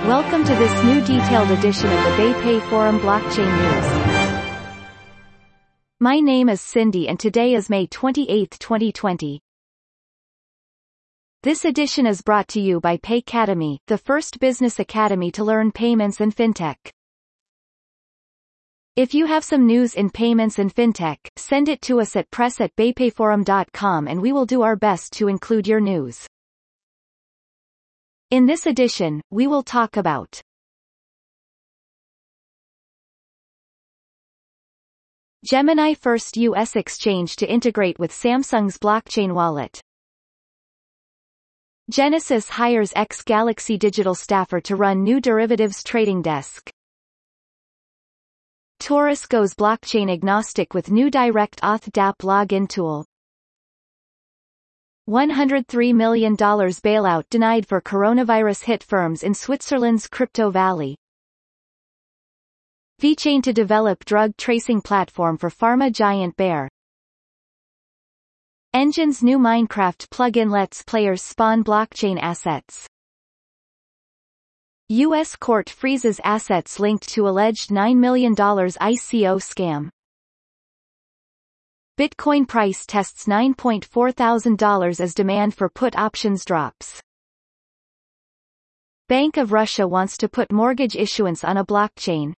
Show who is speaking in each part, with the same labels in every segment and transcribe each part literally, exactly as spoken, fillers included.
Speaker 1: Welcome to this new detailed edition of the BayPay Forum Blockchain News. My name is Cindy and today is May twenty-eighth, twenty twenty. This edition is brought to you by Paycademy, the first business academy to learn payments and fintech. If you have some news in payments and fintech, send it to us at press at baypayforum dot com and we will do our best to include your news. In this edition, we will talk about Gemini first U S exchange to integrate with Samsung's blockchain wallet. Genesis hires ex-Galaxy Digital staffer to run new derivatives trading desk. Taurus goes blockchain agnostic with new direct auth dApp login tool. one hundred three million dollars bailout denied for coronavirus hit firms in Switzerland's Crypto Valley. VeChain to develop drug tracing platform for pharma giant Bayer. Engine's new Minecraft plugin lets players spawn blockchain assets. U S court freezes assets linked to alleged nine million dollars I C O scam. Bitcoin price tests nine point four thousand dollars as demand for put options drops. Bank of Russia wants to put mortgage issuance on a blockchain.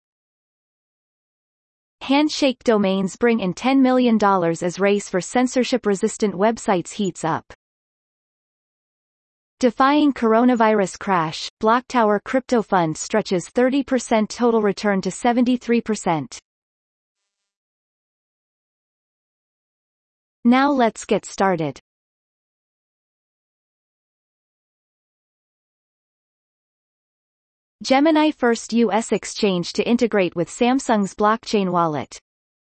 Speaker 1: Handshake domains bring in ten million dollars as race for censorship-resistant websites heats up. Defying coronavirus crash, BlockTower crypto fund stretches thirty percent total return to seventy-three percent. Now let's get started. Gemini first U S exchange to integrate with Samsung's blockchain wallet.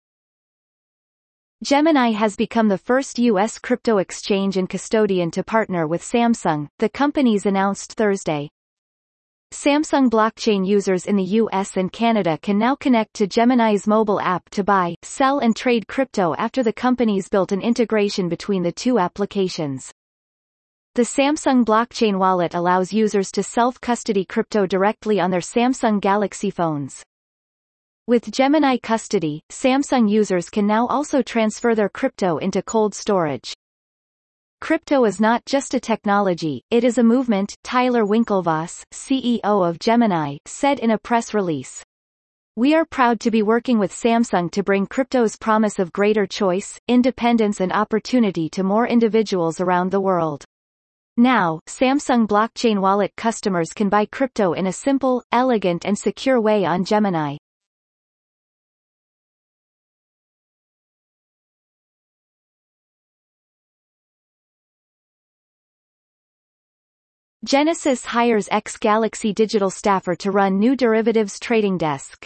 Speaker 1: Gemini has become the first U S crypto exchange and custodian to partner with Samsung, the companies announced Thursday. Samsung blockchain users in the U S and Canada can now connect to Gemini's mobile app to buy, sell and trade crypto after the companies built an integration between the two applications. The Samsung blockchain wallet allows users to self-custody crypto directly on their Samsung Galaxy phones. With Gemini Custody, Samsung users can now also transfer their crypto into cold storage. Crypto is not just a technology, it is a movement, Tyler Winklevoss, C E O of Gemini, said in a press release. We are proud to be working with Samsung to bring crypto's promise of greater choice, independence and opportunity to more individuals around the world. Now, Samsung blockchain wallet customers can buy crypto in a simple, elegant and secure way on Gemini. Genesis hires ex-Galaxy Digital staffer to run new derivatives trading desk.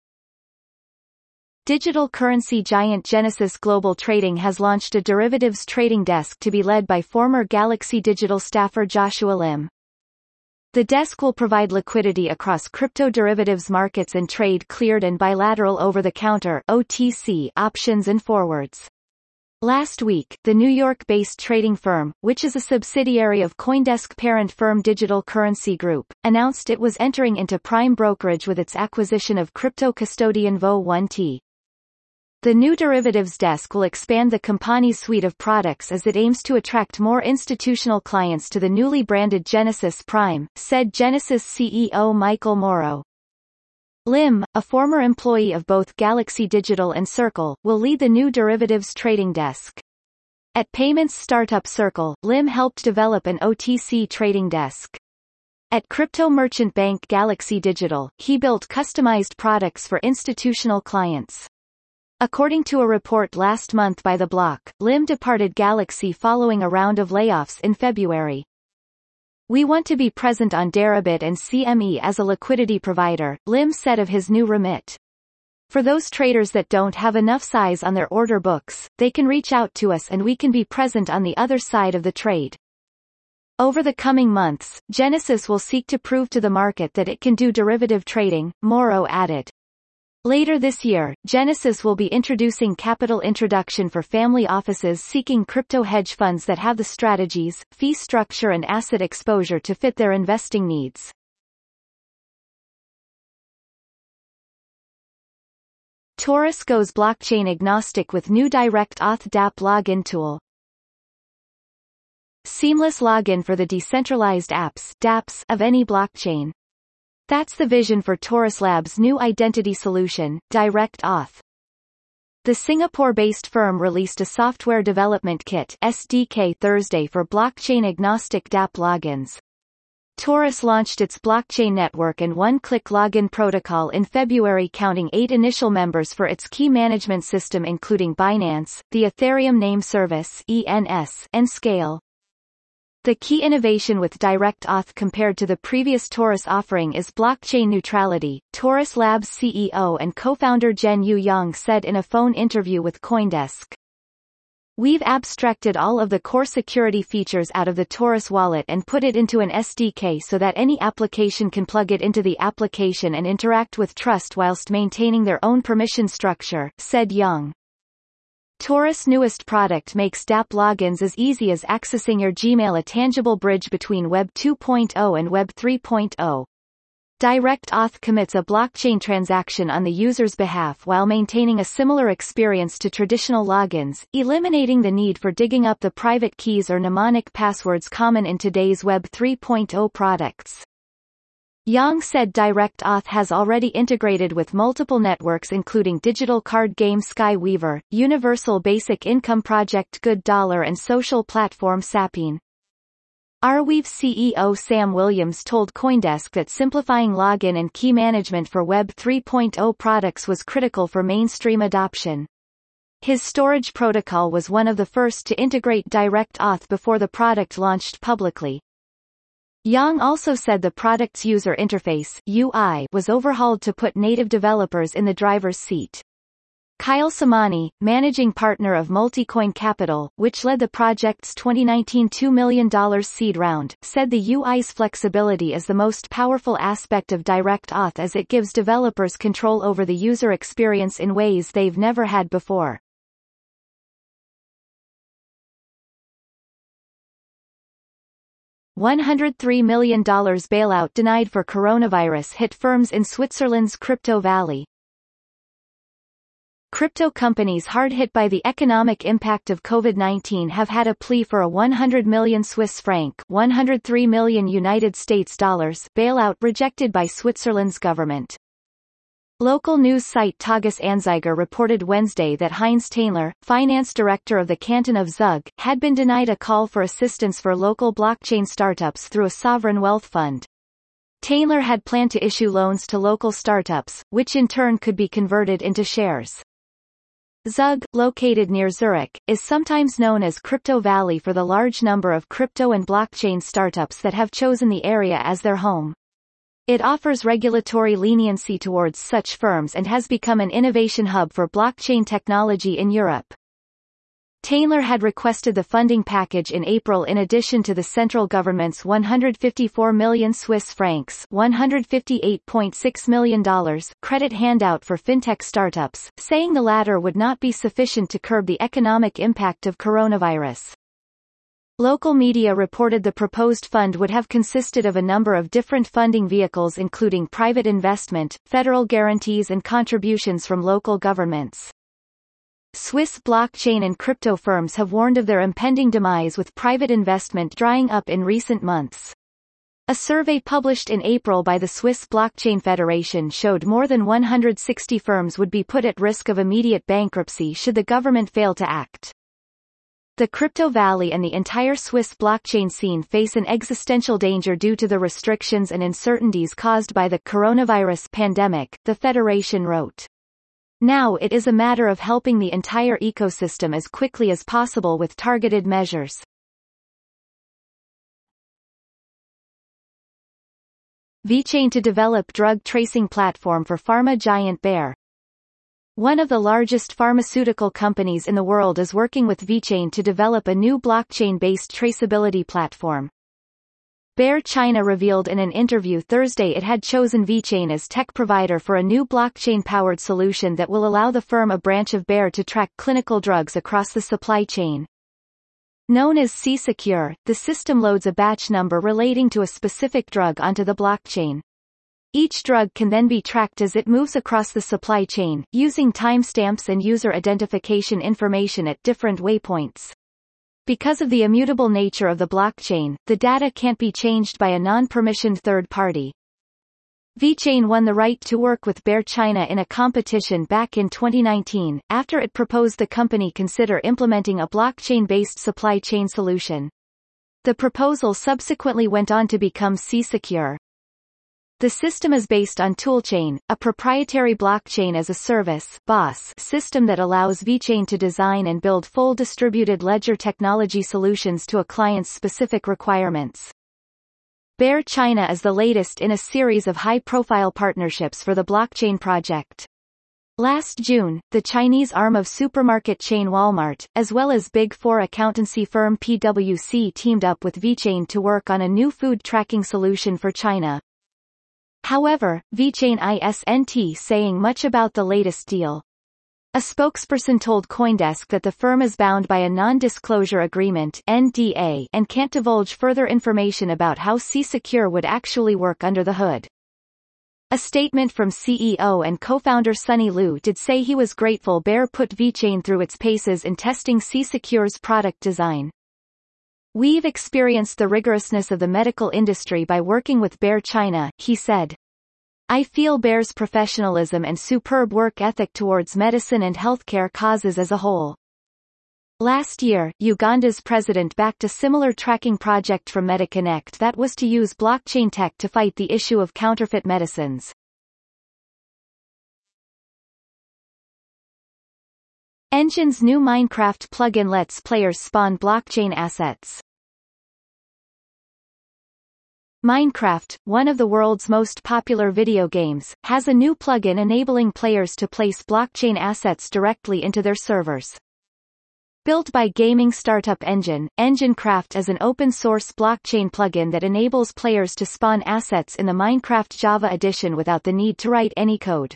Speaker 1: Digital currency giant Genesis Global Trading has launched a derivatives trading desk to be led by former Galaxy Digital staffer Joshua Lim. The desk will provide liquidity across crypto derivatives markets and trade cleared and bilateral over-the-counter (O T C) options and forwards. Last week, the New York-based trading firm, which is a subsidiary of CoinDesk parent firm Digital Currency Group, announced it was entering into prime brokerage with its acquisition of crypto custodian Vo one T. The new derivatives desk will expand the company's suite of products as it aims to attract more institutional clients to the newly branded Genesis Prime, said Genesis C E O Michael Morrow. Lim, a former employee of both Galaxy Digital and Circle, will lead the new derivatives trading desk. At payments startup Circle, Lim helped develop an O T C trading desk. At crypto merchant bank Galaxy Digital, he built customized products for institutional clients. According to a report last month by The Block, Lim departed Galaxy following a round of layoffs in February. We want to be present on Deribit and C M E as a liquidity provider, Lim said of his new remit. For those traders that don't have enough size on their order books, they can reach out to us and we can be present on the other side of the trade. Over the coming months, Genesis will seek to prove to the market that it can do derivative trading, Morrow added. Later this year, Genesis will be introducing capital introduction for family offices seeking crypto hedge funds that have the strategies, fee structure and asset exposure to fit their investing needs. Taurus goes blockchain agnostic with new DirectAuth D App login tool. Seamless login for the decentralized apps D apps of any blockchain. That's the vision for Taurus Labs' new identity solution, DirectAuth. The Singapore-based firm released a software development kit S D K Thursday for blockchain-agnostic D App logins. Taurus launched its blockchain network and one-click login protocol in February, counting eight initial members for its key management system including Binance, the Ethereum Name Service (E N S), and Scale. The key innovation with DirectAuth compared to the previous Taurus offering is blockchain neutrality, Taurus Labs C E O and co-founder Jen Yu Yang said in a phone interview with CoinDesk. We've abstracted all of the core security features out of the Taurus wallet and put it into an S D K so that any application can plug it into the application and interact with trust whilst maintaining their own permission structure, said Yang. Taurus' newest product makes D App logins as easy as accessing your Gmail, a tangible bridge between Web two point oh and Web three point oh. DirectAuth commits a blockchain transaction on the user's behalf while maintaining a similar experience to traditional logins, eliminating the need for digging up the private keys or mnemonic passwords common in today's Web three point oh products. Yang said DirectAuth has already integrated with multiple networks including digital card game Skyweaver, Universal Basic Income Project Good Dollar and social platform Sapine. Arweave C E O Sam Williams told CoinDesk that simplifying login and key management for Web three point oh products was critical for mainstream adoption. His storage protocol was one of the first to integrate DirectAuth before the product launched publicly. Yang also said the product's user interface U I was overhauled to put native developers in the driver's seat. Kyle Samani, managing partner of Multicoin Capital, which led the project's twenty nineteen two million dollars seed round, said the U I's flexibility is the most powerful aspect of DirectAuth as it gives developers control over the user experience in ways they've never had before. one hundred three million dollars bailout denied for coronavirus hit firms in Switzerland's Crypto Valley. Crypto companies hard hit by the economic impact of COVID nineteen have had a plea for a one hundred million Swiss franc one hundred three million United States dollars bailout rejected by Switzerland's government. Local news site Tages Anzeiger reported Wednesday that Heinz Tainler, finance director of the canton of Zug, had been denied a call for assistance for local blockchain startups through a sovereign wealth fund. Tainler had planned to issue loans to local startups, which in turn could be converted into shares. Zug, located near Zurich, is sometimes known as Crypto Valley for the large number of crypto and blockchain startups that have chosen the area as their home. It offers regulatory leniency towards such firms and has become an innovation hub for blockchain technology in Europe. Tainler had requested the funding package in April in addition to the central government's one hundred fifty-four million Swiss francs one hundred fifty-eight point six million dollars credit handout for fintech startups, saying the latter would not be sufficient to curb the economic impact of coronavirus. Local media reported the proposed fund would have consisted of a number of different funding vehicles including private investment, federal guarantees and contributions from local governments. Swiss blockchain and crypto firms have warned of their impending demise with private investment drying up in recent months. A survey published in April by the Swiss Blockchain Federation showed more than one hundred sixty firms would be put at risk of immediate bankruptcy should the government fail to act. The Crypto Valley and the entire Swiss blockchain scene face an existential danger due to the restrictions and uncertainties caused by the coronavirus pandemic, the Federation wrote. Now it is a matter of helping the entire ecosystem as quickly as possible with targeted measures. VeChain to develop drug tracing platform for pharma giant Bayer. One of the largest pharmaceutical companies in the world is working with VeChain to develop a new blockchain-based traceability platform. Bayer China revealed in an interview Thursday it had chosen VeChain as tech provider for a new blockchain-powered solution that will allow the firm, a branch of Bayer, to track clinical drugs across the supply chain. Known as C-Secure, the system loads a batch number relating to a specific drug onto the blockchain. Each drug can then be tracked as it moves across the supply chain, using timestamps and user identification information at different waypoints. Because of the immutable nature of the blockchain, the data can't be changed by a non-permissioned third party. VeChain won the right to work with Bayer China in a competition back in twenty nineteen, after it proposed the company consider implementing a blockchain-based supply chain solution. The proposal subsequently went on to become C-Secure. The system is based on Toolchain, a proprietary blockchain as a service (B O S) system that allows VeChain to design and build full distributed ledger technology solutions to a client's specific requirements. Bayer China is the latest in a series of high-profile partnerships for the blockchain project. Last June, the Chinese arm of supermarket chain Walmart, as well as Big Four accountancy firm PwC, teamed up with VeChain to work on a new food tracking solution for China. However, VeChain isn't saying much about the latest deal. A spokesperson told CoinDesk that the firm is bound by a non-disclosure agreement (N D A) and can't divulge further information about how C-Secure would actually work under the hood. A statement from C E O and co-founder Sunny Liu did say he was grateful Bayer put VeChain through its paces in testing C-Secure's product design. "We've experienced the rigorousness of the medical industry by working with Bayer China," he said. "I feel Bayer's professionalism and superb work ethic towards medicine and healthcare causes as a whole." Last year, Uganda's president backed a similar tracking project from MediConnect that was to use blockchain tech to fight the issue of counterfeit medicines. Engine's new Minecraft plugin lets players spawn blockchain assets. Minecraft, one of the world's most popular video games, has a new plugin enabling players to place blockchain assets directly into their servers. Built by gaming startup Engine, EngineCraft is an open-source blockchain plugin that enables players to spawn assets in the Minecraft Java edition without the need to write any code.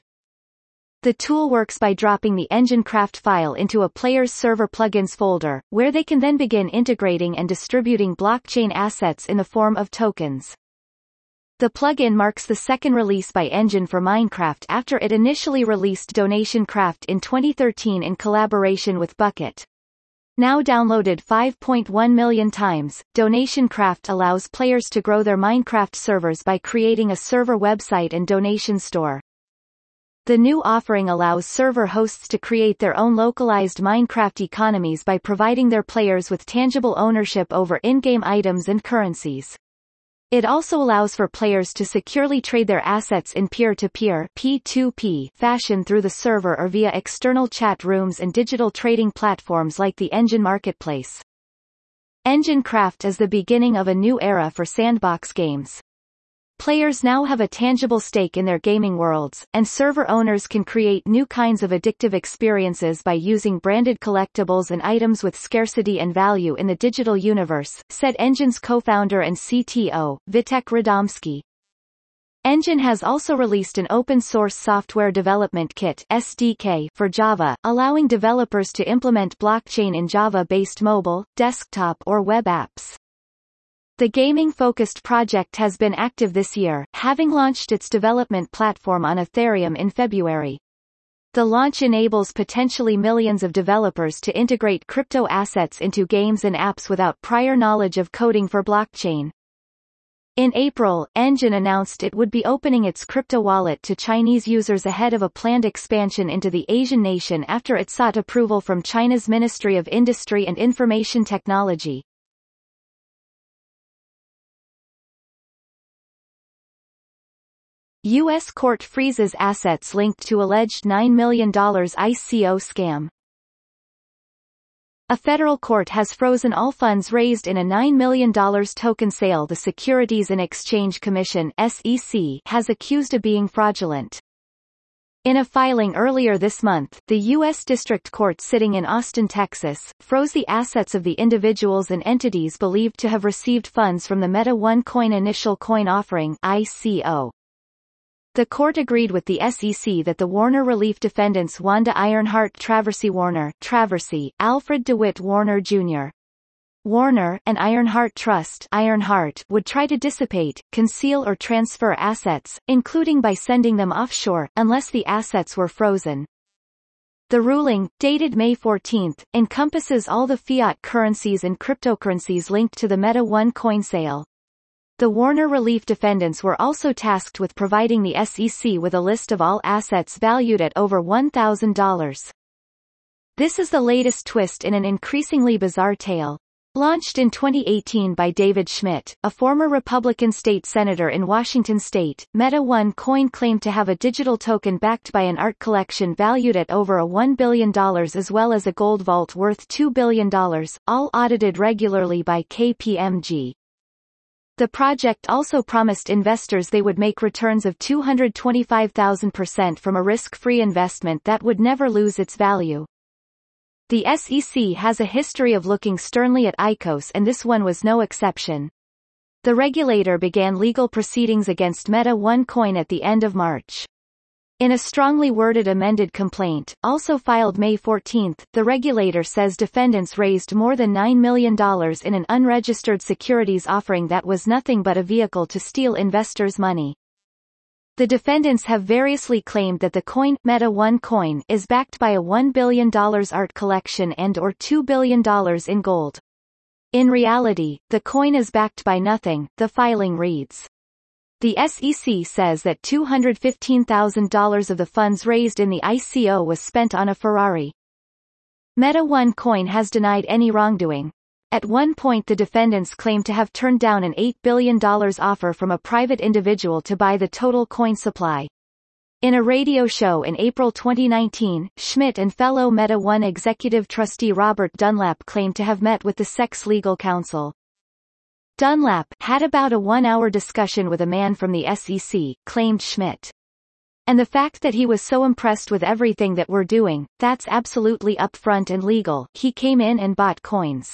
Speaker 1: The tool works by dropping the EngineCraft file into a player's server plugins folder, where they can then begin integrating and distributing blockchain assets in the form of tokens. The plugin marks the second release by Engine for Minecraft after it initially released DonationCraft in twenty thirteen in collaboration with Bukkit. Now downloaded five point one million times, DonationCraft allows players to grow their Minecraft servers by creating a server website and donation store. The new offering allows server hosts to create their own localized Minecraft economies by providing their players with tangible ownership over in-game items and currencies. It also allows for players to securely trade their assets in peer-to-peer (P two P) fashion through the server or via external chat rooms and digital trading platforms like the Engine Marketplace. EngineCraft is the beginning of a new era for sandbox games. Players now have a tangible stake in their gaming worlds, and server owners can create new kinds of addictive experiences by using branded collectibles and items with scarcity and value in the digital universe, said Engine's co-founder and C T O, Vitek Radomski. Engine has also released an open-source software development kit (S D K) for Java, allowing developers to implement blockchain in Java-based mobile, desktop or web apps. The gaming-focused project has been active this year, having launched its development platform on Ethereum in February. The launch enables potentially millions of developers to integrate crypto assets into games and apps without prior knowledge of coding for blockchain. In April, Engine announced it would be opening its crypto wallet to Chinese users ahead of a planned expansion into the Asian nation after it sought approval from China's Ministry of Industry and Information Technology. U S court freezes assets linked to alleged nine million dollars I C O scam. A federal court has frozen all funds raised in a nine million dollars token sale the Securities and Exchange Commission (S E C) has accused of being fraudulent. In a filing earlier this month, the U S District Court sitting in Austin, Texas, froze the assets of the individuals and entities believed to have received funds from the Meta OneCoin Initial Coin Offering I C O. The court agreed with the S E C that the Warner Relief defendants Wanda Ironhart Traversy Warner Traversy, Alfred DeWitt Warner Junior Warner, and Ironheart Trust Ironheart would try to dissipate, conceal or transfer assets, including by sending them offshore, unless the assets were frozen. The ruling, dated May fourteenth, encompasses all the fiat currencies and cryptocurrencies linked to the Meta OneCoin sale. The Warner relief defendants were also tasked with providing the S E C with a list of all assets valued at over one thousand dollars. This is the latest twist in an increasingly bizarre tale. Launched in twenty eighteen by David Schmidt, a former Republican state senator in Washington state, Meta OneCoin claimed to have a digital token backed by an art collection valued at over a one billion dollars as well as a gold vault worth two billion dollars, all audited regularly by K P M G. The project also promised investors they would make returns of two hundred twenty-five thousand percent from a risk-free investment that would never lose its value. The S E C has a history of looking sternly at I C O S and this one was no exception. The regulator began legal proceedings against Meta OneCoin at the end of March. In a strongly worded amended complaint, also filed May fourteenth, the regulator says defendants raised more than nine million dollars in an unregistered securities offering that was nothing but a vehicle to steal investors' money. The defendants have variously claimed that the coin, Meta OneCoin, is backed by a one billion dollars art collection and or two billion dollars in gold. In reality, the coin is backed by nothing, the filing reads. The S E C says that two hundred fifteen thousand dollars of the funds raised in the I C O was spent on a Ferrari. Meta OneCoin has denied any wrongdoing. At one point the defendants claimed to have turned down an eight billion dollars offer from a private individual to buy the total coin supply. In a radio show in April twenty nineteen, Schmidt and fellow Meta One executive trustee Robert Dunlap claimed to have met with the S E C's legal counsel. Dunlap had about a one-hour discussion with a man from the S E C, claimed Schmidt. And the fact that he was so impressed with everything that we're doing, that's absolutely upfront and legal, he came in and bought coins.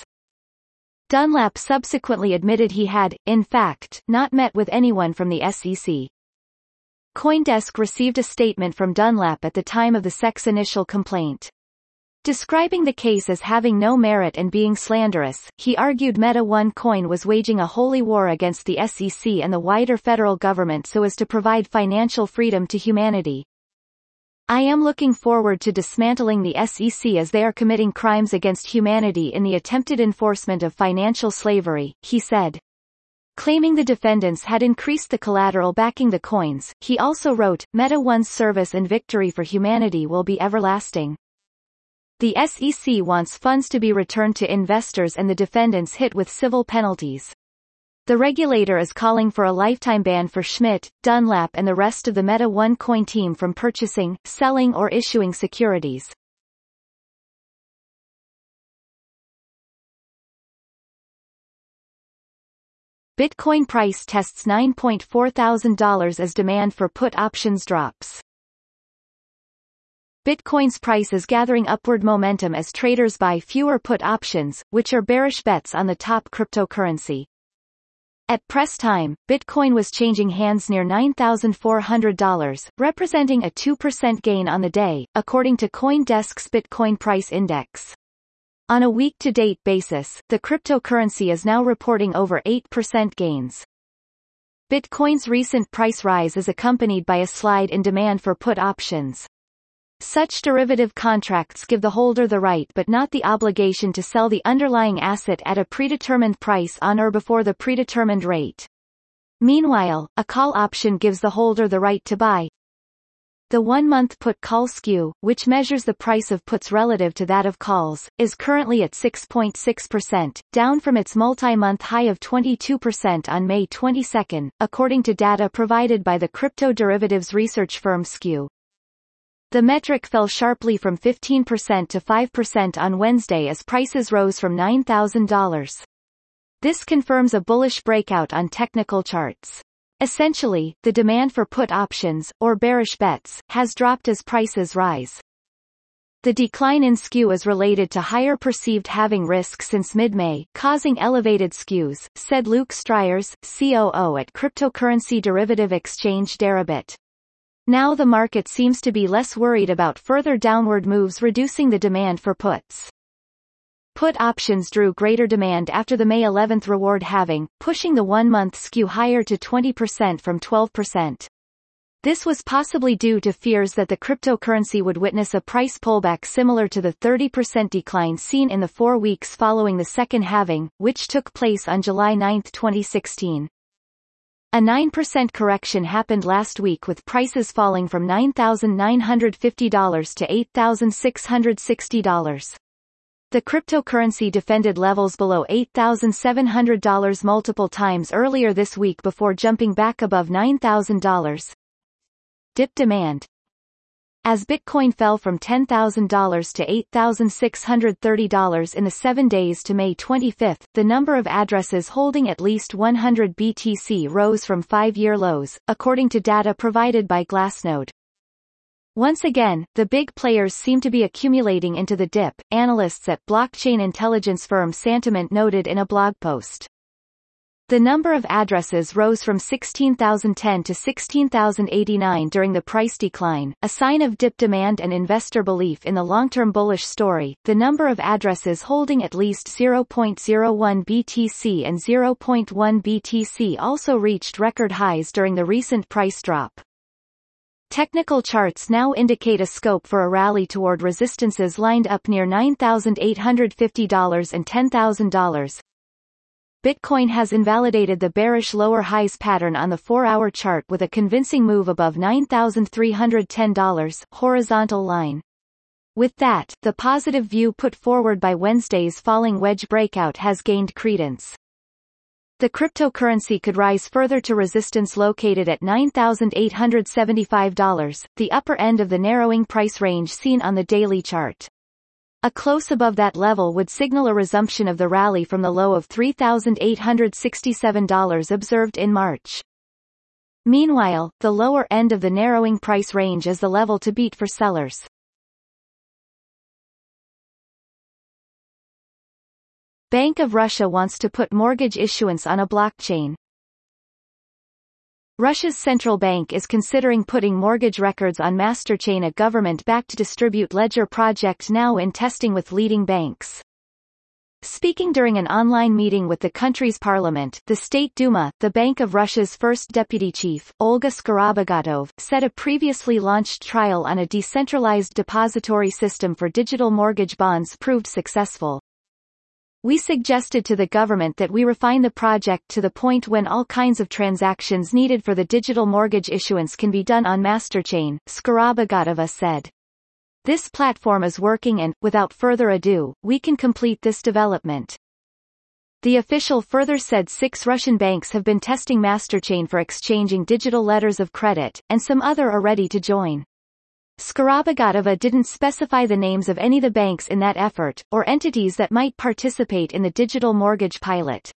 Speaker 1: Dunlap subsequently admitted he had, in fact, not met with anyone from the S E C. CoinDesk received a statement from Dunlap at the time of the S E C's initial complaint. Describing the case as having no merit and being slanderous, he argued Meta OneCoin was waging a holy war against the S E C and the wider federal government so as to provide financial freedom to humanity. I am looking forward to dismantling the S E C as they are committing crimes against humanity in the attempted enforcement of financial slavery, he said. Claiming the defendants had increased the collateral backing the coins, he also wrote, Meta One's service and victory for humanity will be everlasting. The S E C wants funds to be returned to investors and the defendants hit with civil penalties. The regulator is calling for a lifetime ban for Schmidt, Dunlap and the rest of the Meta OneCoin team from purchasing, selling or issuing securities. Bitcoin price tests nine point four thousand dollars as demand for put options drops. Bitcoin's price is gathering upward momentum as traders buy fewer put options, which are bearish bets on the top cryptocurrency. At press time, Bitcoin was changing hands near nine thousand four hundred dollars, representing a two percent gain on the day, according to CoinDesk's Bitcoin Price Index. On a week-to-date basis, the cryptocurrency is now reporting over eight percent gains. Bitcoin's recent price rise is accompanied by a slide in demand for put options. Such derivative contracts give the holder the right but not the obligation to sell the underlying asset at a predetermined price on or before the predetermined rate. Meanwhile, a call option gives the holder the right to buy. The one-month put-call skew, which measures the price of puts relative to that of calls, is currently at six point six percent, down from its multi-month high of twenty-two percent on May twenty-second, according to data provided by the crypto derivatives research firm Skew. The metric fell sharply from fifteen percent to five percent on Wednesday as prices rose from nine thousand dollars. This confirms a bullish breakout on technical charts. Essentially, the demand for put options, or bearish bets, has dropped as prices rise. The decline in skew is related to higher perceived halving risk since mid-May, causing elevated skews, said Luke Stryers, C O O at cryptocurrency derivative exchange Deribit. Now the market seems to be less worried about further downward moves reducing the demand for puts. Put options drew greater demand after the May eleventh reward halving, pushing the one-month skew higher to twenty percent from twelve percent. This was possibly due to fears that the cryptocurrency would witness a price pullback similar to the thirty percent decline seen in the four weeks following the second halving, which took place on July ninth twenty sixteen. A nine percent correction happened last week with prices falling from nine thousand nine hundred fifty dollars to eight thousand six hundred sixty dollars. The cryptocurrency defended levels below eight thousand seven hundred dollars multiple times earlier this week before jumping back above nine thousand dollars. Dip demand. As Bitcoin fell from ten thousand dollars to eight thousand six hundred thirty dollars in the seven days to May twenty-fifth, the number of addresses holding at least one hundred B T C rose from five-year lows, according to data provided by Glassnode. Once again, the big players seem to be accumulating into the dip, analysts at blockchain intelligence firm Santiment noted in a blog post. The number of addresses rose from sixteen thousand ten to sixteen thousand eighty-nine during the price decline, a sign of dip demand and investor belief in the long-term bullish story. The number of addresses holding at least zero point zero one B T C and zero point one B T C also reached record highs during the recent price drop. Technical charts now indicate a scope for a rally toward resistances lined up near nine thousand eight hundred fifty dollars and ten thousand dollars. Bitcoin has invalidated the bearish lower highs pattern on the four-hour chart with a convincing move above nine thousand three hundred ten dollars horizontal line. With that, the positive view put forward by Wednesday's falling wedge breakout has gained credence. The cryptocurrency could rise further to resistance located at nine thousand eight hundred seventy-five dollars, the upper end of the narrowing price range seen on the daily chart. A close above that level would signal a resumption of the rally from the low of three thousand eight hundred sixty-seven dollars observed in March. Meanwhile, the lower end of the narrowing price range is the level to beat for sellers. Bank of Russia wants to put mortgage issuance on a blockchain. Russia's central bank is considering putting mortgage records on Masterchain, a government-backed distribute ledger project now in testing with leading banks. Speaking during an online meeting with the country's parliament, the State Duma, the Bank of Russia's first deputy chief, Olga Skorobogatov, said a previously launched trial on a decentralized depository system for digital mortgage bonds proved successful. We suggested to the government that we refine the project to the point when all kinds of transactions needed for the digital mortgage issuance can be done on Masterchain, Skorobogatova said. This platform is working and, without further ado, we can complete this development. The official further said six Russian banks have been testing Masterchain for exchanging digital letters of credit, and some other are ready to join. Skorobogatova didn't specify the names of any of the banks in that effort, or entities that might participate in the digital mortgage pilot.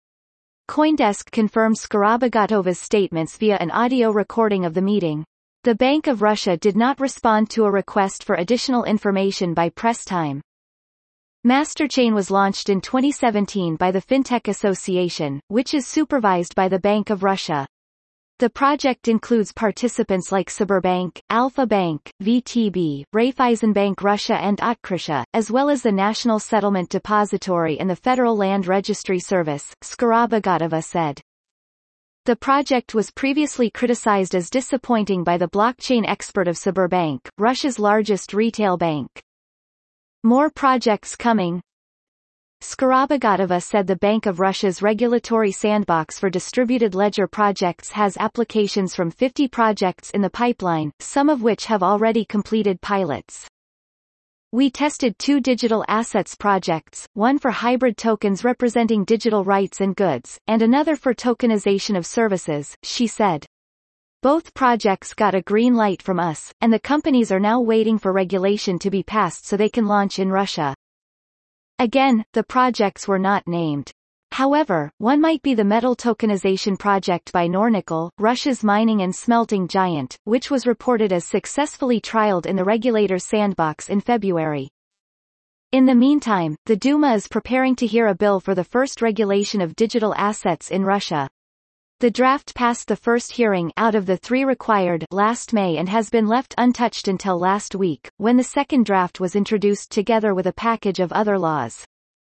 Speaker 1: CoinDesk confirmed Skorobogotova's statements via an audio recording of the meeting. The Bank of Russia did not respond to a request for additional information by press time. Masterchain was launched in twenty seventeen by the FinTech Association, which is supervised by the Bank of Russia. The project includes participants like Sberbank, Alfa Bank, V T B, Raiffeisenbank Russia and Otkrisha, as well as the National Settlement Depository and the Federal Land Registry Service, Skorobogatova said. The project was previously criticized as disappointing by the blockchain expert of Sberbank, Russia's largest retail bank. More projects coming. Skorobogatova said the Bank of Russia's regulatory sandbox for distributed ledger projects has applications from fifty projects in the pipeline, some of which have already completed pilots. We tested two digital assets projects, one for hybrid tokens representing digital rights and goods, and another for tokenization of services, she said. Both projects got a green light from us, and the companies are now waiting for regulation to be passed so they can launch in Russia. Again, the projects were not named. However, one might be the metal tokenization project by Nornickel, Russia's mining and smelting giant, which was reported as successfully trialed in the regulator's sandbox in February. In the meantime, the Duma is preparing to hear a bill for the first regulation of digital assets in Russia. The draft passed the first hearing out of the three required last May and has been left untouched until last week, when the second draft was introduced together with a package of other laws.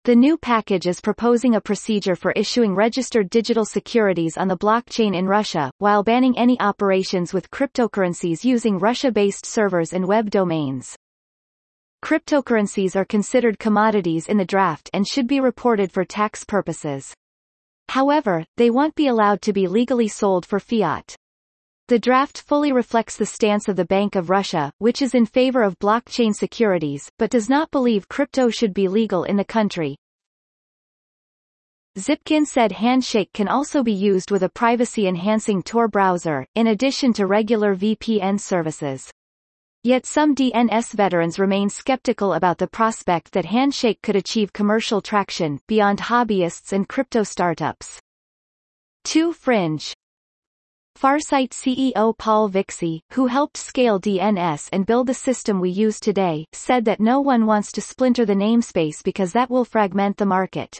Speaker 1: The new package is proposing a procedure for issuing registered digital securities on the blockchain in Russia, while banning any operations with cryptocurrencies using Russia-based servers and web domains. Cryptocurrencies are considered commodities in the draft and should be reported for tax purposes. However, they won't be allowed to be legally sold for fiat. The draft fully reflects the stance of the Bank of Russia, which is in favor of blockchain securities, but does not believe crypto should be legal in the country. Zipkin said Handshake can also be used with a privacy-enhancing Tor browser, in addition to regular V P N services. Yet some D N S veterans remain skeptical about the prospect that Handshake could achieve commercial traction, beyond hobbyists and crypto startups. Too fringe. Farsight C E O Paul Vixie, who helped scale D N S and build the system we use today, said that no one wants to splinter the namespace because that will fragment the market.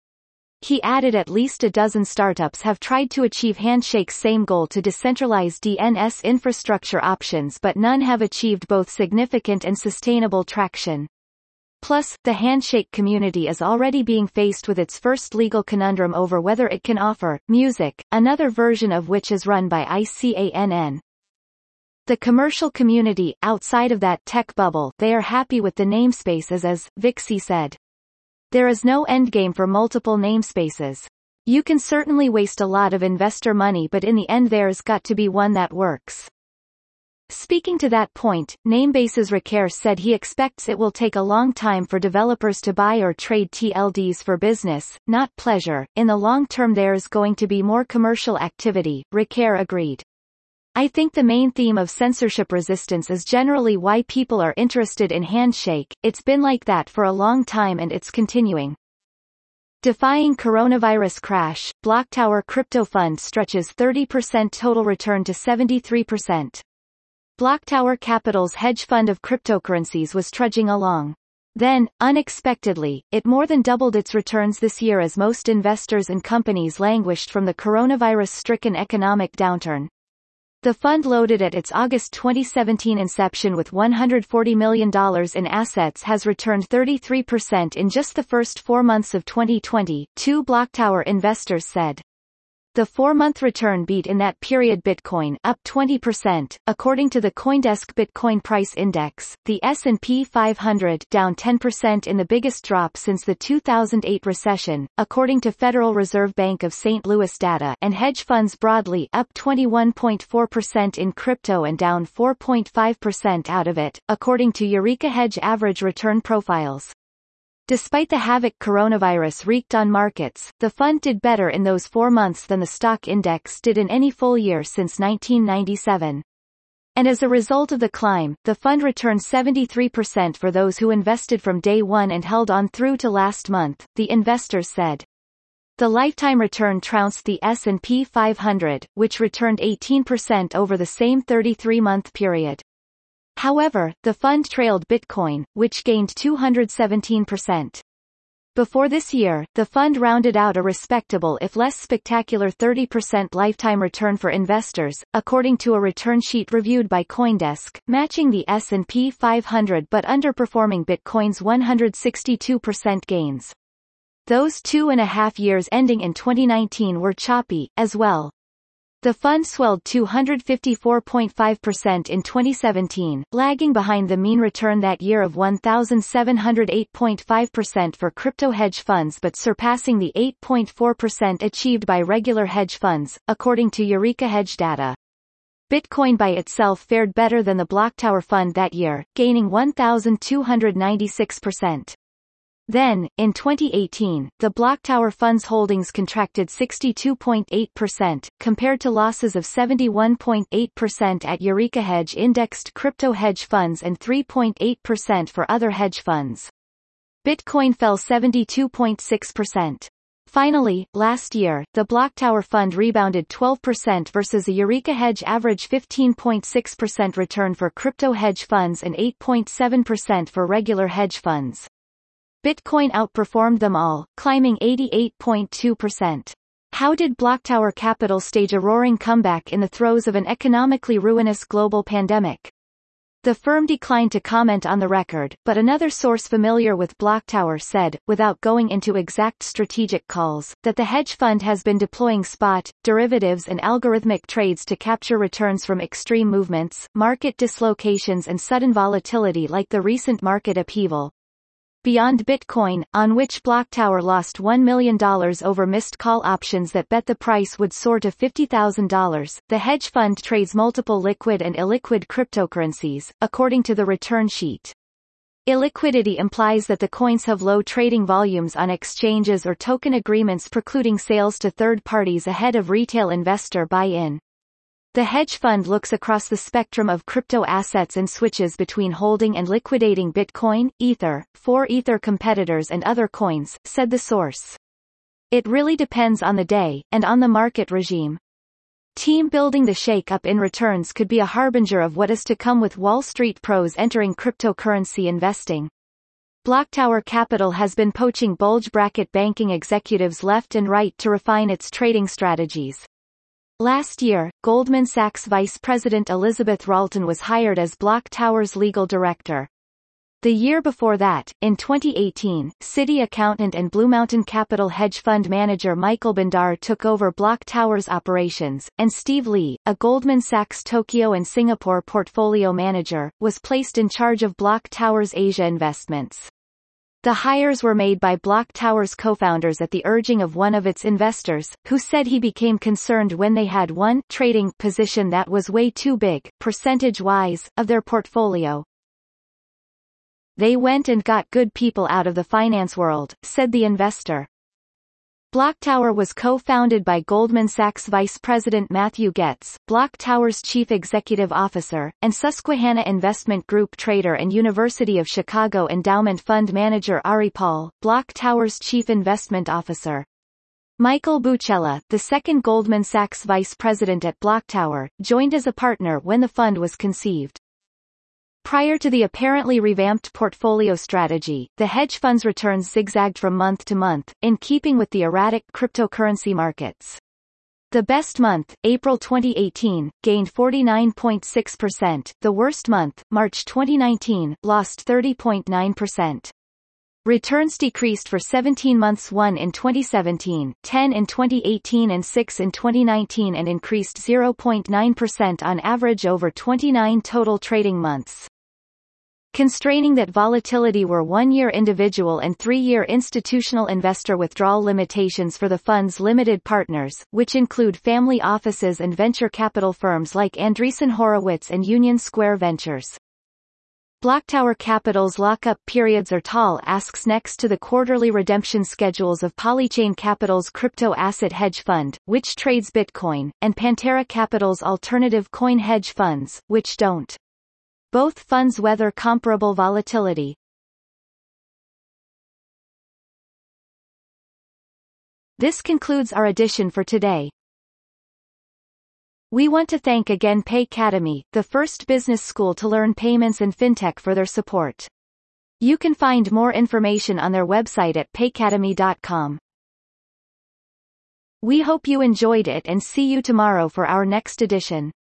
Speaker 1: He added at least a dozen startups have tried to achieve Handshake's same goal to decentralize D N S infrastructure options, but none have achieved both significant and sustainable traction. Plus, the Handshake community is already being faced with its first legal conundrum over whether it can offer music, another version of which is run by I CANN. The commercial community, outside of that tech bubble, they are happy with the namespace as is, Vixie said. There is no endgame for multiple namespaces. You can certainly waste a lot of investor money, but in the end there's got to be one that works. Speaking to that point, Namebase's Raker said he expects it will take a long time for developers to buy or trade T L Ds for business, not pleasure. In the long term there's going to be more commercial activity, Raker agreed. I think the main theme of censorship resistance is generally why people are interested in Handshake. It's been like that for a long time and it's continuing. Defying coronavirus crash, BlockTower crypto fund stretches thirty percent total return to seventy-three percent. BlockTower Capital's hedge fund of cryptocurrencies was trudging along. Then, unexpectedly, it more than doubled its returns this year as most investors and companies languished from the coronavirus-stricken economic downturn. The fund loaded at its August twenty seventeen inception with one hundred forty million dollars in assets has returned thirty-three percent in just the first four months of twenty twenty, two BlockTower investors said. The four-month return beat in that period Bitcoin, up twenty percent, according to the CoinDesk Bitcoin Price Index, the S and P five hundred down ten percent in the biggest drop since the two thousand eight recession, according to Federal Reserve Bank of Saint Louis data, and hedge funds broadly up twenty-one point four percent in crypto and down four point five percent out of it, according to Eureka Hedge average return profiles. Despite the havoc coronavirus wreaked on markets, the fund did better in those four months than the stock index did in any full year since nineteen ninety-seven. And as a result of the climb, the fund returned seventy-three percent for those who invested from day one and held on through to last month, the investors said. The lifetime return trounced the S and P five hundred, which returned eighteen percent over the same thirty-three month period. However, the fund trailed Bitcoin, which gained two hundred seventeen percent. Before this year, the fund rounded out a respectable if less spectacular thirty percent lifetime return for investors, according to a return sheet reviewed by CoinDesk, matching the S and P five hundred but underperforming Bitcoin's one hundred sixty-two percent gains. Those two and a half years ending in twenty nineteen were choppy, as well. The fund swelled two hundred fifty-four point five percent in twenty seventeen, lagging behind the mean return that year of one thousand seven hundred eight point five percent for crypto hedge funds but surpassing the eight point four percent achieved by regular hedge funds, according to Eureka Hedge data. Bitcoin by itself fared better than the BlockTower fund that year, gaining one thousand two hundred ninety-six percent. Then, in twenty eighteen, the BlockTower fund's holdings contracted sixty-two point eight percent, compared to losses of seventy-one point eight percent at Eureka Hedge indexed crypto hedge funds and three point eight percent for other hedge funds. Bitcoin fell seventy-two point six percent. Finally, last year, the BlockTower fund rebounded twelve percent versus a Eureka Hedge average fifteen point six percent return for crypto hedge funds and eight point seven percent for regular hedge funds. Bitcoin outperformed them all, climbing eighty-eight point two percent. How did BlockTower Capital stage a roaring comeback in the throes of an economically ruinous global pandemic? The firm declined to comment on the record, but another source familiar with BlockTower said, without going into exact strategic calls, that the hedge fund has been deploying spot, derivatives and algorithmic trades to capture returns from extreme movements, market dislocations and sudden volatility like the recent market upheaval. Beyond Bitcoin, on which BlockTower lost one million dollars over missed call options that bet the price would soar to fifty thousand dollars, the hedge fund trades multiple liquid and illiquid cryptocurrencies, according to the return sheet. Illiquidity implies that the coins have low trading volumes on exchanges or token agreements precluding sales to third parties ahead of retail investor buy-in. The hedge fund looks across the spectrum of crypto assets and switches between holding and liquidating Bitcoin, Ether, four Ether competitors and other coins, said the source. It really depends on the day, and on the market regime. Team building the shake-up in returns could be a harbinger of what is to come with Wall Street pros entering cryptocurrency investing. BlockTower Capital has been poaching bulge bracket banking executives left and right to refine its trading strategies. Last year, Goldman Sachs Vice President Elizabeth Ralton was hired as BlockTower's legal director. The year before that, in twenty eighteen, Citi accountant and Blue Mountain Capital hedge fund manager Michael Bandar took over BlockTower's operations, and Steve Lee, a Goldman Sachs Tokyo and Singapore portfolio manager, was placed in charge of BlockTower's Asia investments. The hires were made by BlockTower's co-founders at the urging of one of its investors, who said he became concerned when they had one trading position that was way too big, percentage-wise, of their portfolio. They went and got good people out of the finance world, said the investor. BlockTower was co-founded by Goldman Sachs Vice President Matthew Getz, BlockTower's Chief Executive Officer, and Susquehanna Investment Group trader and University of Chicago endowment fund manager Ari Paul, BlockTower's Chief Investment Officer. Michael Buchella, the second Goldman Sachs Vice President at BlockTower, joined as a partner when the fund was conceived. Prior to the apparently revamped portfolio strategy, the hedge fund's returns zigzagged from month to month, in keeping with the erratic cryptocurrency markets. The best month, April twenty eighteen, gained forty-nine point six percent, the worst month, March twenty nineteen, lost thirty point nine percent. Returns decreased for seventeen months, one in twenty seventeen, ten in twenty eighteen and six in twenty nineteen, and increased zero point nine percent on average over twenty-nine total trading months. Constraining that volatility were one-year individual and three-year institutional investor withdrawal limitations for the fund's limited partners, which include family offices and venture capital firms like Andreessen Horowitz and Union Square Ventures. BlockTower Capital's lockup periods are tall, asks next to the quarterly redemption schedules of Polychain Capital's crypto asset hedge fund, which trades Bitcoin, and Pantera Capital's alternative coin hedge funds, which don't. Both funds weather comparable volatility. This concludes our edition for today. We want to thank again Paycademy, the first business school to learn payments and fintech, for their support. You can find more information on their website at paycademy dot com. We hope you enjoyed it and see you tomorrow for our next edition.